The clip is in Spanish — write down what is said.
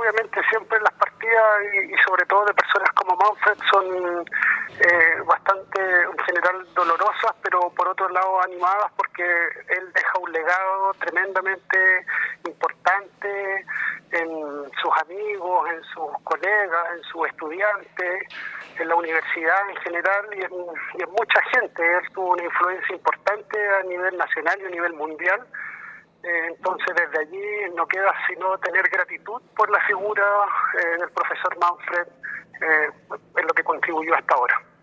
obviamente siempre las partidas y sobre todo de personas como Manfred son bastante en general dolorosas, pero por otro lado animadas, porque él deja un legado tremendamente importante en sus amigos, en sus colegas, en sus estudiantes, en la universidad en general y en mucha gente. Él tuvo una influencia importante a nivel nacional y a nivel mundial. Entonces desde allí no queda sino tener gratitud por la figura del profesor Manfred en lo que contribuyó hasta ahora.